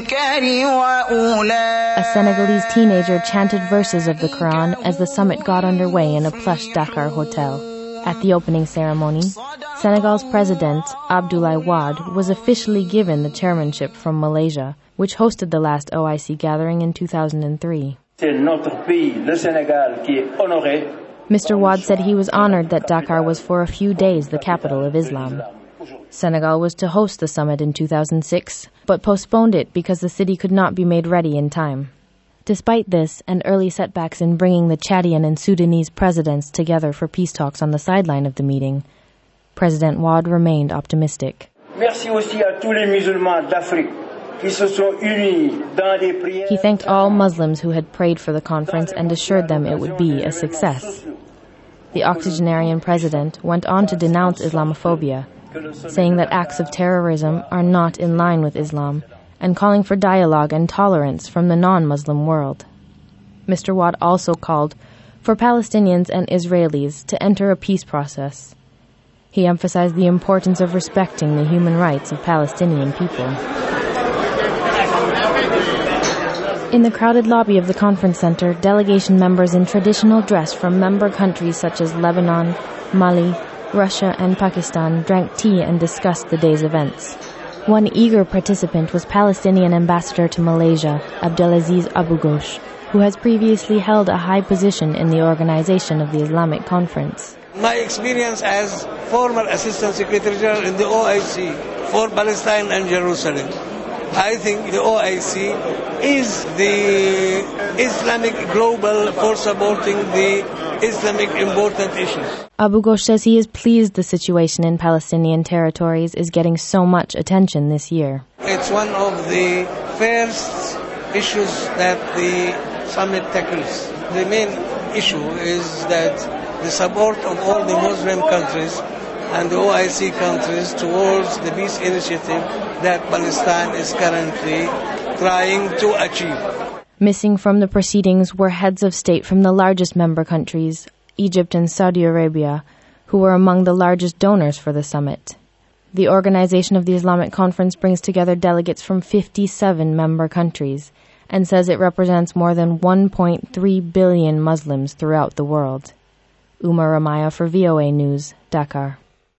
A Senegalese teenager chanted verses of the Quran as the summit got underway in a plush Dakar hotel. At the opening ceremony, Senegal's president, Abdoulaye Wade, was officially given the chairmanship from Malaysia, which hosted the last OIC gathering in 2003. Mr. Wade said he was honored that Dakar was for a few days the capital of Islam. Senegal was to host the summit in 2006, but postponed it because the city could not be made ready in time. Despite this, and early setbacks in bringing the Chadian and Sudanese presidents together for peace talks on the sideline of the meeting, President Wade remained optimistic. He thanked all Muslims who had prayed for the conference and assured them it would be a success. The octogenarian president went on to denounce Islamophobia, saying that acts of terrorism are not in line with Islam, and calling for dialogue and tolerance from the non-Muslim world. Mr. Wade also called for Palestinians and Israelis to enter a peace process. He emphasized the importance of respecting the human rights of Palestinian people. In the crowded lobby of the conference center, delegation members in traditional dress from member countries such as Lebanon, Mali, Russia, and Pakistan drank tea and discussed the day's events. One eager participant was Palestinian ambassador to Malaysia, Abdelaziz Abu Ghosh, who has previously held a high position in the organization of the Islamic Conference. My experience as former Assistant Secretary General in the OIC for Palestine and Jerusalem, I think the OIC is the Islamic global for supporting the Islamic important issues. Abu Ghosh says he is pleased the situation in Palestinian territories is getting so much attention this year. It's one of the first issues that the summit tackles. The main issue is that the support of all the Muslim countries and the OIC countries towards the peace initiative that Palestine is currently trying to achieve. Missing from the proceedings were heads of state from the largest member countries, Egypt and Saudi Arabia, who were among the largest donors for the summit. The organization of the Islamic Conference brings together delegates from 57 member countries and says it represents more than 1.3 billion Muslims throughout the world. Umar Ramaya for VOA News, Dakar.